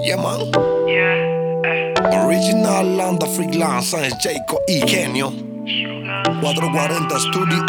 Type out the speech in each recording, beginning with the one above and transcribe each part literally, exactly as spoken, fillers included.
Yeah, man. Original Landa Freelance, es Jacob y Genio. cuatrocientos cuarenta Studio.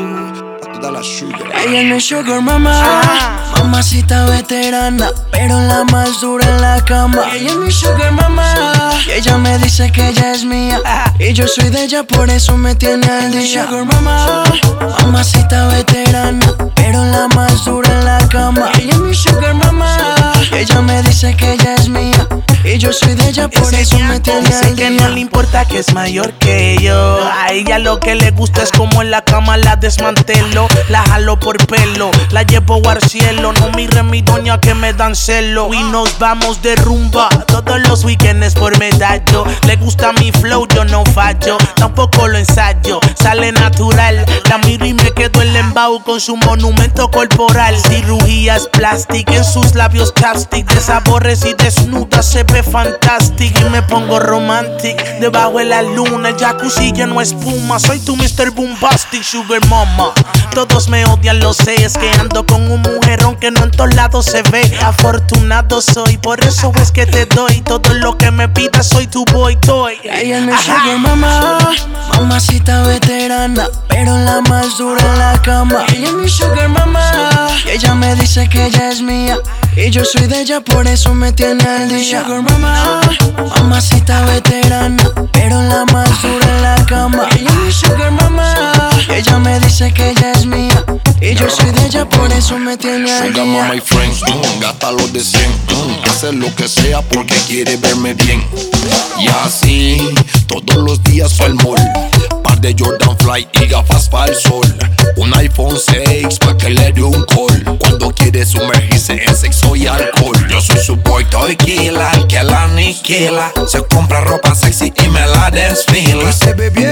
Pa' toda la sugar. Ella es mi sugar mama, mamacita veterana, pero la más dura en la cama. Ella es mi sugar mama, y ella me dice que ella es mía, y yo soy de ella, por eso me tiene al día. Sugar mama, mamacita veterana, pero la más dura en la cama. Ella es mi sugar mama, y ella me dice que ella es mía, y yo soy de ella, por eso me tiene al día. Que no le importa que es mayor que yo. A ella lo que le gusta es como en la cama la desmantelo. La jalo por pelo, la llevo al cielo. No mire mi doña que me dan celo. Y nos vamos de rumba todos los weekends por medallo. Le gusta mi flow, yo no fallo. Tampoco lo ensayo, sale natural. La miro y me quedo el embau con su monumento corporal. Cirugías plásticas en sus labios chapstick. De sabores y desnuda se ve fantastic. Y me pongo romantic debajo de la luna. El jacuzzi lleno de espuma. Soy tu mister Boombastic, sugar mama. Todos me odian, lo sé. Es que ando con un mujerón que no en todos lados se ve. Afortunado soy, por eso es que te doy todo lo que me pidas. Soy tu boy toy. Ella es mi sugar mama, mamacita veterana, pero la más dura en la cama. Ella es mi sugar mama, y ella me dice que ella es mía, y yo soy de ella, por eso me tiene al día. Sugar mama, mamacita veterana, pero la más dura en la cama. Ella es mi sugar mama, y ella me dice que ella es mía, y yo soy de ella, por eso me tiene al Sugar día. my friend, mm, gasta los de cien, mm, hace lo que sea porque quiere verme bien. Y así, todos los días fue al mall. Par de Jordan Fly y gafas para el sol. Un iPhone seis pa' que le dé un call. Cuando quiere sumergirse en sexo y alcohol. Yo soy su boy toy killer, que la aniquila. Se compra ropa sexy y me la desfila. Y se ve bien,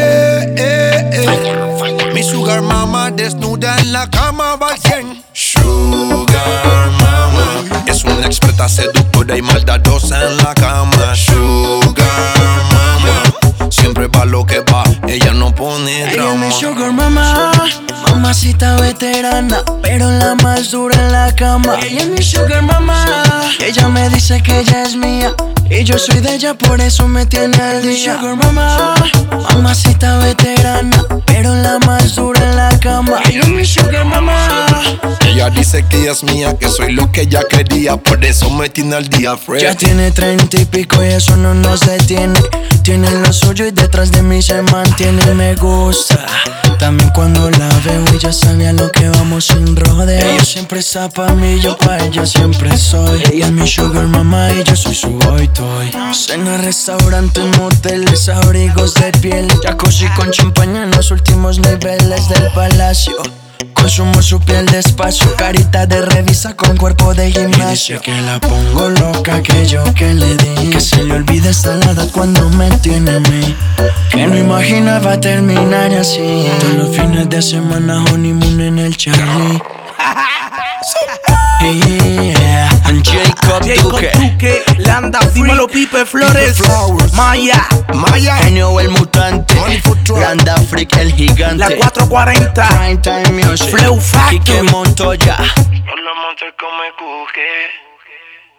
eh, eh. Mi sugar mama desnuda en la cama va al cien. Sugar mama es una experta seductora y maldadosa en la cama. Sugar mama siempre va lo que va, ella no pone Ella es drama. mi sugar mama, mamacita veterana, pero la más dura en la cama. Ella es mi sugar mama, ella me dice que ella es mía, y yo soy de ella, por eso me tiene al día. Sugar mama, mamacita veterana, pero la más dura en la cama. Ella es mi sugar mama. Ella dice que ella es mía, que soy lo que ella quería, por eso me tiene al día, Fred. Ya tiene treinta y pico y eso no nos detiene. Tiene lo suyo y detrás de mí se mantiene. Me gusta también cuando la veo, ella sabe a lo que vamos sin rodeo. Ella siempre está pa' mí, yo pa' ella siempre soy. Ella es mi sugar mama y yo soy su boy toy. Cena, restaurantes, moteles, abrigos de piel, jacuzzi con champaña en los últimos niveles del palacio. Consumo su piel despacio, carita de revisa con cuerpo de gimnasio. Y dice que la pongo loca, que yo que le di, que se le olvida esta edad cuando me tiene a mí, que no imaginaba terminar así. Todos los fines de semana honeymoon en el Charlie. Yeah, and Jacob, Jacob Duque, Duque, Landa Dímelo Pipe Flores, Flowers. Maya, Maya, Genio el mutante, Landa Freak el gigante, la cuatrocientos cuarenta, Prime Time Music, Flow Factory. Quique Montoya. Yo lo monté como el cuque.